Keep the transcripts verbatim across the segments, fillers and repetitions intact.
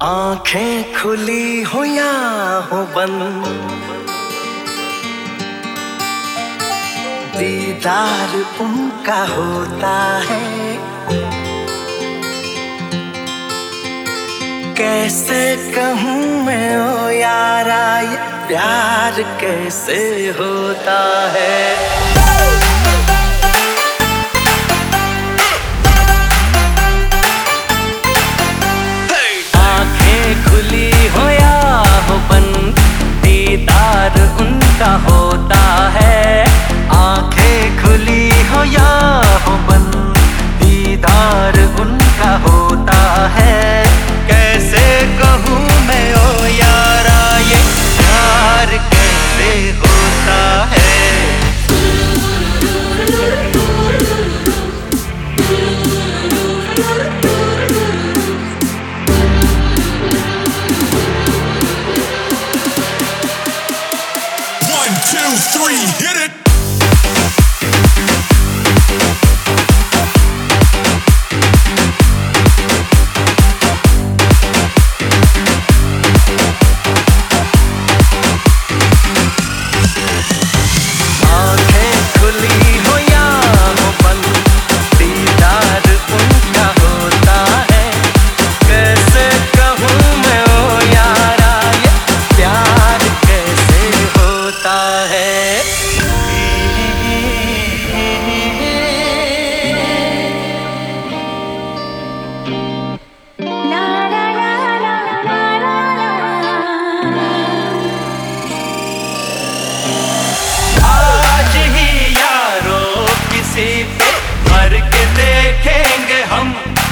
आंखें खुली हो या हो बंद, दीदार उनका होता है। कैसे कहूँ मैं ओ यारा, ये प्यार कैसे होता है। खुली हो या हो बंद, दीदार उनका होता है। आंखें खुली हो या हो बंद, दीदार उनका होता है। कैसे कहूँ मैं ओ यारा, ये प्यार कैसे होता है। Two, three, hit it! मर के देखेंगे हम,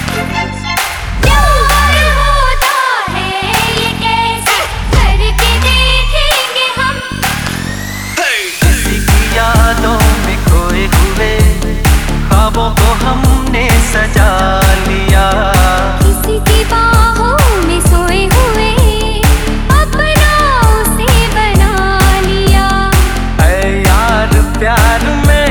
प्यार होता है ये कैसे, करके देखेंगे हम। किसी की यादों में खोए हुए ख्वाबों को हमने सजा लिया। किसी की बाहों में सोए हुए अपना उसे बना लिया। ऐ यार प्यार में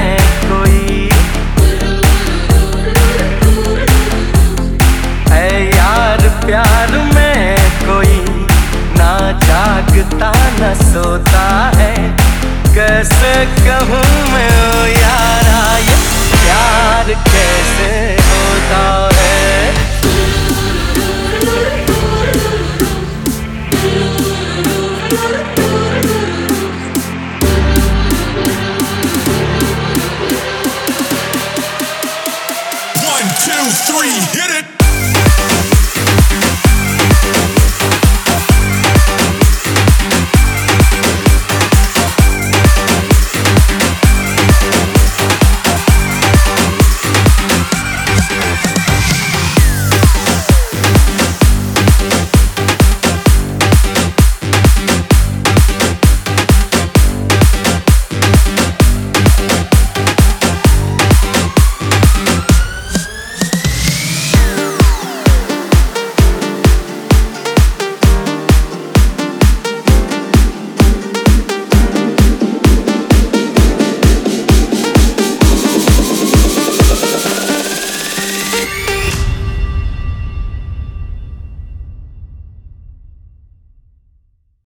प्यार में कोई ना जागता न सोता है। कैसे कहूँ मैं ओ यारा, ये प्यार कैसे होता है। One, two, three, hit it!